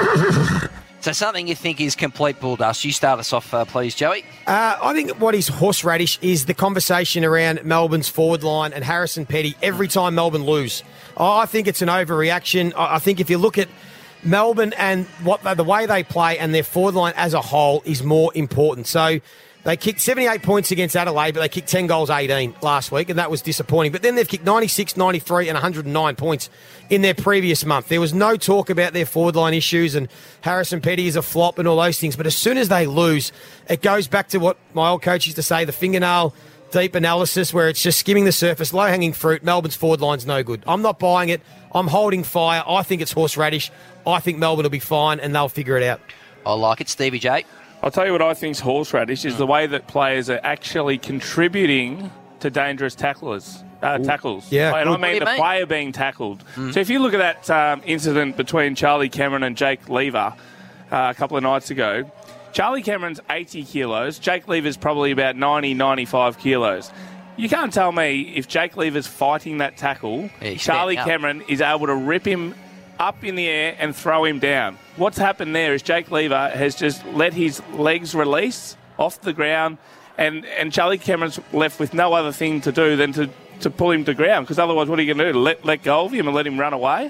So something you think is complete bull dust. You start us off, please, Joey. I think what is horseradish is the conversation around Melbourne's forward line and Harrison Petty every time Melbourne lose. I think it's an overreaction. I think if you look at Melbourne and the way they play and their forward line as a whole is more important. So they kicked 78 points against Adelaide, but they kicked 10 goals, 18 last week, and that was disappointing. But then they've kicked 96, 93 and 109 points in their previous month. There was no talk about their forward line issues and Harrison Petty is a flop and all those things. But as soon as they lose, it goes back to what my old coach used to say, the fingernail deep analysis where it's just skimming the surface, low-hanging fruit. Melbourne's forward line's no good. I'm not buying it. I'm holding fire. I think it's horseradish. I think Melbourne will be fine and they'll figure it out. I like it. Stevie J. I'll tell you what I think's horseradish is the way that players are actually contributing to dangerous tackles. Yeah, and good. I mean the player being tackled. So if you look at that incident between Charlie Cameron and Jake Lever a couple of nights ago, Charlie Cameron's 80 kilos, Jake Lever's probably about 90, 95 kilos. You can't tell me if Jake Lever's fighting that tackle, Charlie Cameron is able to rip him up in the air and throw him down. What's happened there is Jake Lever has just let his legs release off the ground, and Charlie Cameron's left with no other thing to do than to pull him to ground, because otherwise what are you going to do? Let go of him and let him run away?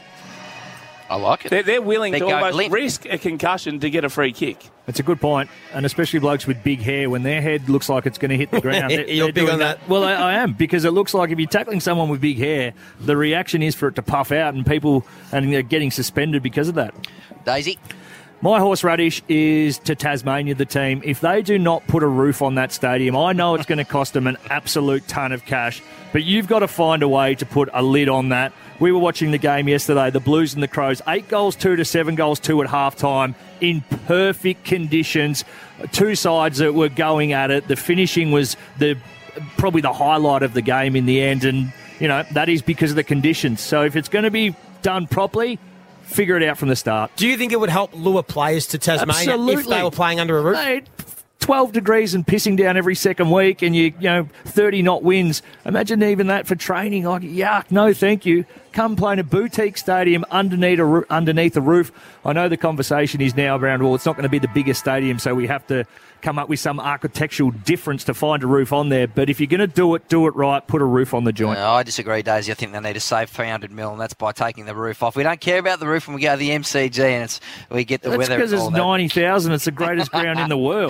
I like it. They're willing to almost risk a concussion to get a free kick. It's a good point, and especially blokes with big hair, when their head looks like it's going to hit the ground. You're big on that. Well, I am, because it looks like if you're tackling someone with big hair, the reaction is for it to puff out, and they're getting suspended because of that. Daisy? My horseradish is to Tasmania, the team. If they do not put a roof on that stadium, I know it's going to cost them an absolute ton of cash, but you've got to find a way to put a lid on that. We were watching the game yesterday, the Blues and the Crows, 8 goals 2 to 7 goals 2 at halftime in perfect conditions. Two sides that were going at it. The finishing was probably the highlight of the game in the end, and that is because of the conditions. So if it's going to be done properly, figure it out from the start. Do you think it would help lure players to Tasmania if they were playing under a roof? Mate, 12 degrees and pissing down every second week, and you 30 knot winds. Imagine even that for training. Like, yuck, no thank you. Come play in a boutique stadium underneath a roof. I know the conversation is now around, well, it's not going to be the biggest stadium, so we have to come up with some architectural difference to find a roof on there. But if you're going to do it right, put a roof on the joint. I disagree, Daisy. I think they need to save $300 million, and that's by taking the roof off. We don't care about the roof when we go to the MCG and we get the weather. That's because it's 90,000. It's the greatest ground in the world.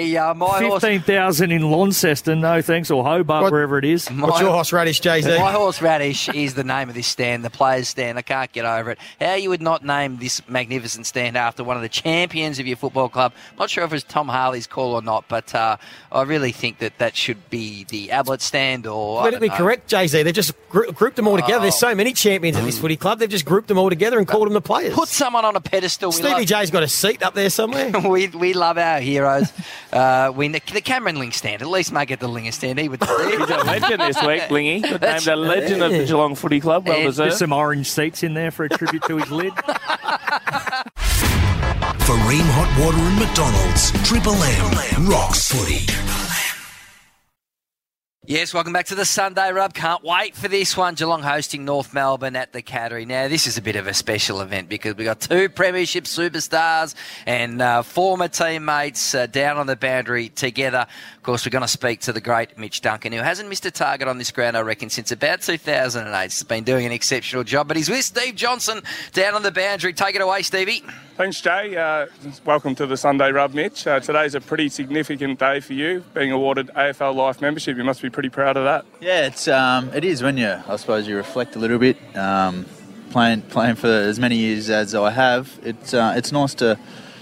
15,000 in Launceston, no thanks, or Hobart, wherever it is. What's your horseradish, Jay-Z? My horseradish is the name of this stand, the players' stand. I can't get over it. How you would not name this magnificent stand after one of the champions of your football club? I'm not sure if it's Tom Harley's call or not, but I really think that should be the Ablett stand. Or politically correct, Jay-Z. They've just grouped them all together. There's so many champions at this footy club. They've just grouped them all together and called them the players. Put someone on a pedestal. Stevie J's got a seat up there somewhere. we love our heroes. The Cameron Ling stand. At least make it the Linger stand. He would. He's a legend this week, Lingy. Named a legend of the Geelong Footy Club. Well deserved. There's some orange seats in there for a tribute to his lid. For Ream Hot Water and McDonald's, Triple M rocks footy. Yes, welcome back to the Sunday Rub. Can't wait for this one. Geelong hosting North Melbourne at the Cattery. Now, this is a bit of a special event because we've got 2 premiership superstars and former teammates down on the boundary together. Of course, we're going to speak to the great Mitch Duncan, who hasn't missed a target on this ground, I reckon, since about 2008. He's been doing an exceptional job, but he's with Steve Johnson down on the boundary. Take it away, Stevie. Thanks, Jay. Welcome to the Sunday Rub, Mitch. Today's a pretty significant day for you, being awarded AFL Life membership. You must be pretty proud of that. Yeah, it is when I suppose you reflect a little bit. Playing for as many years as I have, it's nice to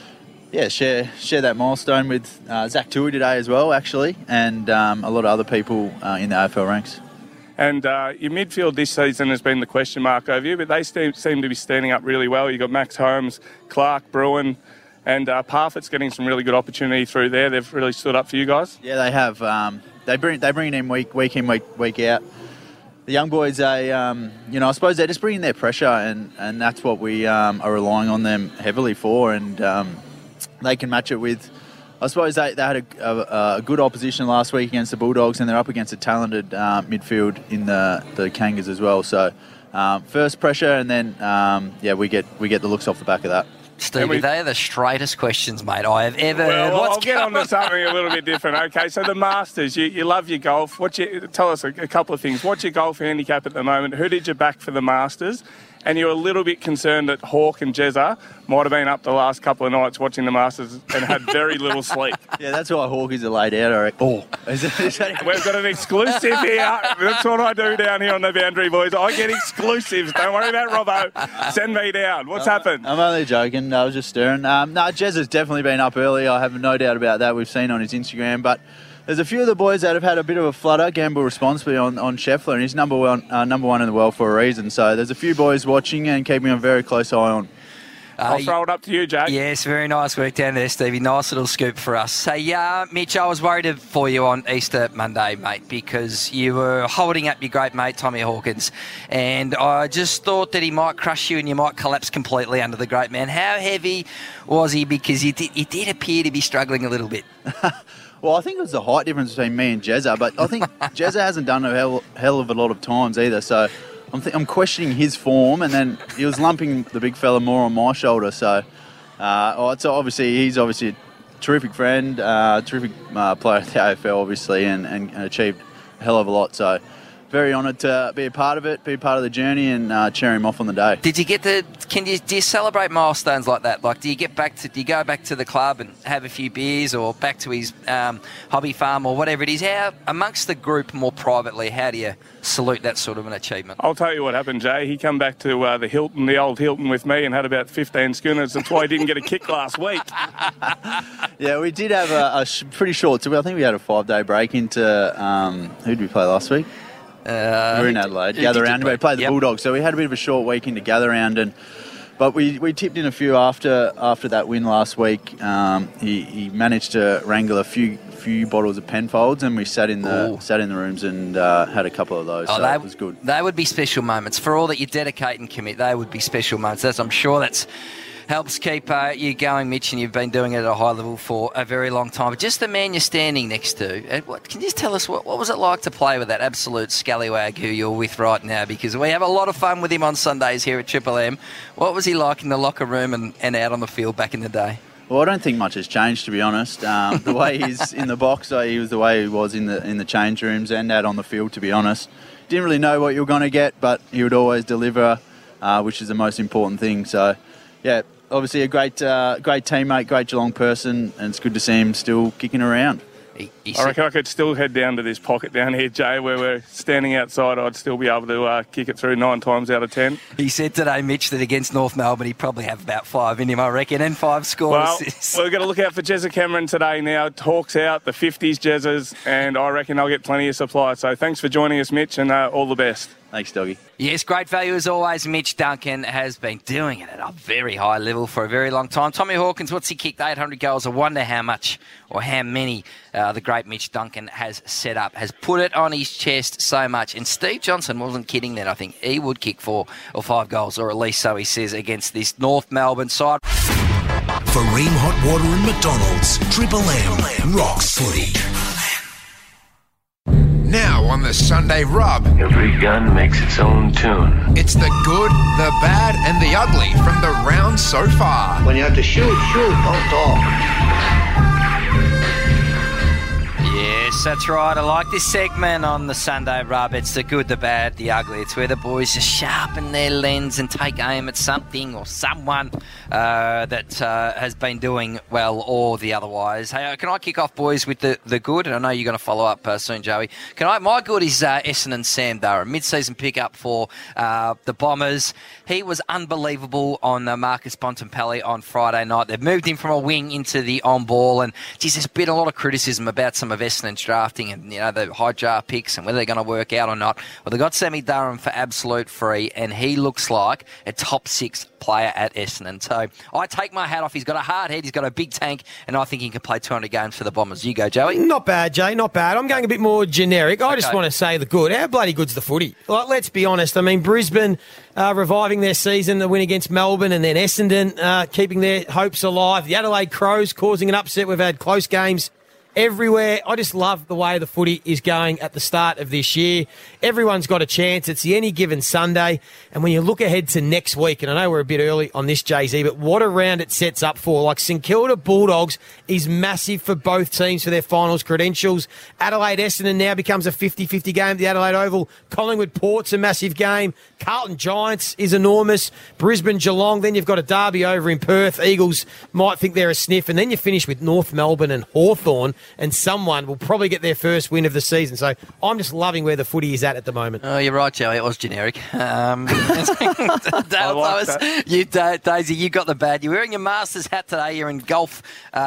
share that milestone with Zach Tui today as well, actually, and a lot of other people in the AFL ranks. And your midfield this season has been the question mark over you, but they seem to be standing up really well. You've got Max Holmes, Clark, Bruin, and Parfitt's getting some really good opportunity through there. They've really stood up for you guys. Yeah, they have. They bring it in week in, week out. The young boys, I suppose they're just bringing their pressure, and that's what we are relying on them heavily for, and they can match it with. I suppose they had a good opposition last week against the Bulldogs, and they're up against a talented midfield in the Kangas as well. So first pressure, and then we get the looks off the back of that. Stevie, they are the straightest questions, mate, I have ever heard. I'll get on to something a little bit different. Okay, so the Masters, you love your golf. Tell us a couple of things. What's your golf handicap at the moment? Who did you back for the Masters? And you're a little bit concerned that Hawke and Jezza might have been up the last couple of nights watching the Masters and had very little sleep. Yeah, that's why Hawkies are laid out, I reckon. We've got an exclusive here. That's what I do down here on the boundary, boys. I get exclusives. Don't worry about Robbo. Send me down. What's happened? I'm only joking. I was just stirring. Jezza's definitely been up early. I have no doubt about that. We've seen on his Instagram. But there's a few of the boys that have had a bit of a flutter, gamble responsibly on Scheffler, and he's number one in the world for a reason. So there's a few boys watching and keeping a very close eye on. I'll throw it up to you, Jay. Yes, very nice work down there, Stevie. Nice little scoop for us. Hey, Mitch, I was worried for you on Easter Monday, mate, because you were holding up your great mate, Tommy Hawkins, and I just thought that he might crush you and you might collapse completely under the great man. How heavy was he? Because he did appear to be struggling a little bit. Well, I think it was the height difference between me and Jezza, but I think Jezza hasn't done a hell of a lot of times either, so I'm questioning his form, and then he was lumping the big fella more on my shoulder, so he's obviously a terrific friend, terrific player at the AFL, obviously, and achieved a hell of a lot, so very honoured to be a part of it, be a part of the journey, and cheer him off on the day. Do you celebrate milestones like that? Like, do you go back to the club and have a few beers, or back to his hobby farm, or whatever it is? How, amongst the group more privately, how do you salute that sort of an achievement? I'll tell you what happened, Jay. He come back to the old Hilton with me and had about 15 schooners. That's why he didn't get a kick last week. Yeah, we did have a pretty short tour. I think we had a 5-day break into who did we play last week? We were in Adelaide, gather round. We played the Bulldogs, so we had a bit of a short weekend to gather round, but we tipped in a few after that win last week. He managed to wrangle a few bottles of Penfolds, and we sat in the rooms and had a couple of those. So it was good. They would be special moments for all that you dedicate and commit. They would be special moments. I'm sure that's helps keep you going, Mitch, and you've been doing it at a high level for a very long time. But just the man you're standing next to, can you just tell us what was it like to play with that absolute scallywag who you're with right now? Because we have a lot of fun with him on Sundays here at Triple M. What was he like in the locker room and out on the field back in the day? Well, I don't think much has changed, to be honest. The way he's in the box, he was the way he was in the change rooms and out on the field, to be honest. Didn't really know what you were going to get, but he would always deliver, which is the most important thing. So, yeah, obviously a great teammate, great Geelong person, and it's good to see him still kicking around. I reckon I could still head down to this pocket down here, Jay, where we're standing outside. I'd still be able to kick it through 9 times out of 10. He said today, Mitch, that against North Melbourne, he'd probably have about 5 in him, I reckon, and 5 score assists. Well, we're going to look out for Jezza Cameron today now. Hawks out, the 50s Jezzas, and I reckon I'll get plenty of supply. So thanks for joining us, Mitch, and all the best. Thanks, Doggy. Yes, great value as always. Mitch Duncan has been doing it at a very high level for a very long time. Tommy Hawkins, what's he kicked? 800 goals. I wonder how much or how many the great Mitch Duncan has set up, has put it on his chest so much. And Steve Johnson wasn't kidding then. I think he would kick 4 or 5 goals, or at least so he says, against this North Melbourne side. For Ream Hot Water and McDonald's, Triple M rocks footy. Now on the Sunday Rub. Every gun makes its own tune. It's the good, the bad, and the ugly from the round so far. When you have to shoot, don't talk. Yes, that's right. I like this segment on the Sunday Rub. It's the good, the bad, the ugly. It's where the boys just sharpen their lens and take aim at something or someone that has been doing well or the otherwise. Hey, can I kick off, boys, with the good? And I know you're going to follow up soon, Joey. My good is Essendon Sam Durham. Mid-season pickup for the Bombers. He was unbelievable on Marcus Bontempelli on Friday night. They've moved him from a wing into the on-ball, and geez, there's been a lot of criticism about some of Essendon's drafting and, the high draft picks and whether they're going to work out or not. Well, they got Sammy Durham for absolute free, and he looks like a top 6 player at Essendon. So I take my hat off. He's got a hard head, he's got a big tank, and I think he can play 200 games for the Bombers. You go, Joey. Not bad, Jay, not bad. I'm going a bit more generic. I just want to say the good. How bloody good's the footy? Like, let's be honest. I mean, Brisbane reviving their season, the win against Melbourne, and then Essendon keeping their hopes alive. The Adelaide Crows causing an upset. We've had close games everywhere. I just love the way the footy is going at the start of this year. Everyone's got a chance. It's the any given Sunday. And when you look ahead to next week, and I know we're a bit early on this, Jay-Z, but what a round it sets up for. Like, St Kilda Bulldogs is massive for both teams for their finals credentials. Adelaide Essendon now becomes a 50-50 game at the Adelaide Oval. Collingwood Port's a massive game. Carlton Giants is enormous. Brisbane Geelong. Then you've got a derby over in Perth. Eagles might think they're a sniff. And then you finish with North Melbourne and Hawthorn. and someone will probably get their first win of the season. So I'm just loving where the footy is at the moment. Oh, you're right, Joey. It was generic. Daisy, you got the bad. You're wearing your Masters hat today. You're in golf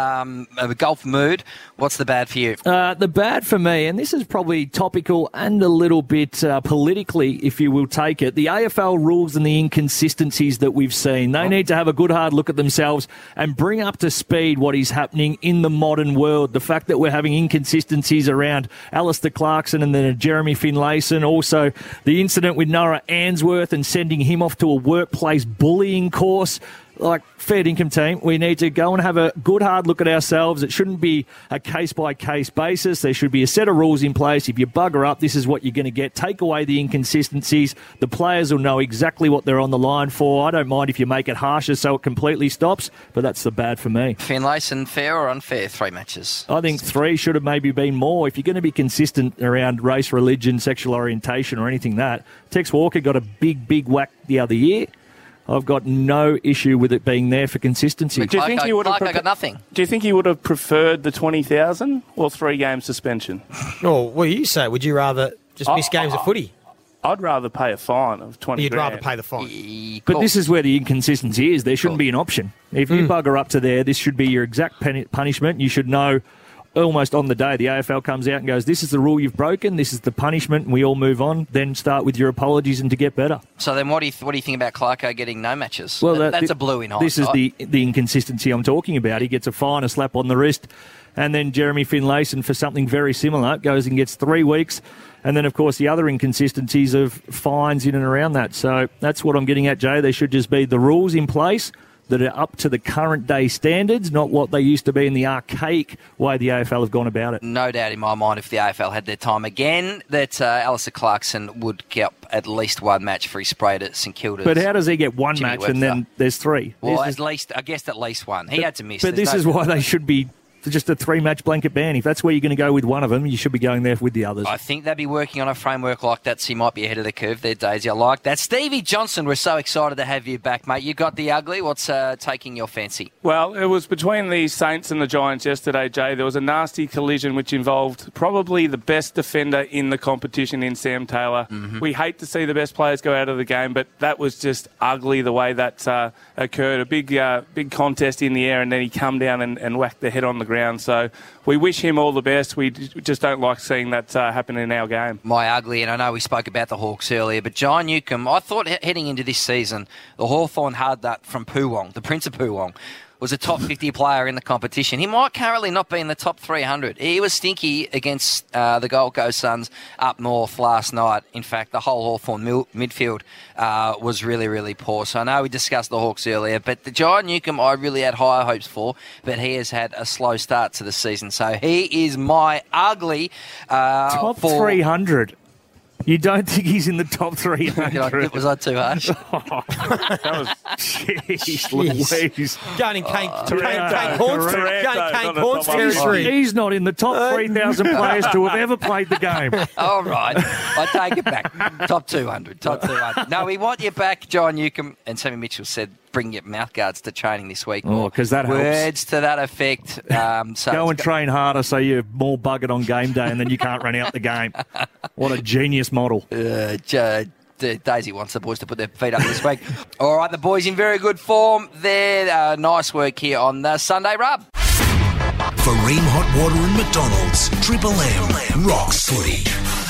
mood. What's the bad for you? The bad for me, and this is probably topical and a little bit politically, if you will take it, the AFL rules and the inconsistencies that we've seen. They need to have a good hard look at themselves and bring up to speed what is happening in the modern world. The fact that we're having inconsistencies around Alistair Clarkson and then Jeremy Finlayson, also the incident with Noah Answorth and sending him off to a workplace bullying course. Like, fair income team, we need to go and have a good hard look at ourselves. It shouldn't be a case-by-case basis. There should be a set of rules in place. If you bugger up, this is what you're going to get. Take away the inconsistencies. The players will know exactly what they're on the line for. I don't mind if you make it harsher so it completely stops, but that's the bad for me. Finlayson, fair or unfair? 3 matches. I think 3 should have maybe been more. If you're going to be consistent around race, religion, sexual orientation or anything that, Tex Walker got a big whack the other year. I've got no issue with it being there for consistency. Do you think he would have got nothing? Do you think he would have preferred the 20,000 or 3-game suspension? Oh, what do you say? Would you rather just miss games of footy? I'd rather pay a fine of 20 You'd grand. rather pay the fine. But this is where the inconsistency is. There shouldn't be an option. If you bugger up to there, this should be your exact punishment. You should know almost on the day the AFL comes out and goes, this is the rule you've broken, this is the punishment, and we all move on. Then start with your apologies and to get better. So then what do you think about Clarko getting no matches? Well, that's a blue in hindsight. This is the inconsistency I'm talking about. He gets a fine, a slap on the wrist, and then Jeremy Finlayson for something very similar goes and gets 3 weeks. And then, of course, the other inconsistencies of fines in and around that. So that's what I'm getting at, Jay. There should just be the rules in place that are up to the current day standards, not what they used to be in the archaic way the AFL have gone about it. No doubt in my mind, if the AFL had their time again, that Alistair Clarkson would get at least 1 match for his sprayed at St Kilda's. But how does he get 1 Jimmy match Webster. and then there's 3? Well, at least 1. He had to miss. But this is why they should be just a 3-match blanket ban. If that's where you're going to go with one of them, you should be going there with the others. I think they'd be working on a framework like that, so you might be ahead of the curve there, Daisy. I like that. Stevie Johnson, we're so excited to have you back, mate. You got the ugly. What's taking your fancy? Well, it was between the Saints and the Giants yesterday, Jay. There was a nasty collision which involved probably the best defender in the competition in Sam Taylor. Mm-hmm. We hate to see the best players go out of the game, but that was just ugly the way that occurred. A big contest in the air, and then he come down and whacked the head on the ground. So we wish him all the best. We just don't like seeing that happen in our game. My ugly, and I know we spoke about the Hawks earlier, but John Newcombe, I thought heading into this season, the Hawthorn had that from Poowong, the Prince of Poowong, was a top 50 player in the competition. He might currently not be in the top 300. He was stinky against the Gold Coast Suns up north last night. In fact, the whole Hawthorn midfield was really, really poor. So I know we discussed the Hawks earlier, but the John Newcombe I really had higher hopes for, but he has had a slow start to the season. So he is my ugly. Top 300. You don't think he's in the top 300? Was I too harsh? That was... Jeez Louise. Going in Kane Corns territory. He's not in the top 3,000 players to have ever played the game. All right. I take it back. Top 200. No, we want you back, John Newcombe. And Sammy Mitchell said, bring your mouthguards to training this week. Oh, because that helps. Words to that effect. So go and train harder so you're more buggered on game day and then you can't run out the game. What a genius model. Daisy wants the boys to put their feet up this week. All right, the boys in very good form. They're nice work here on the Sunday Rub. For Ream Hot Water and McDonald's, Triple M rocks footy.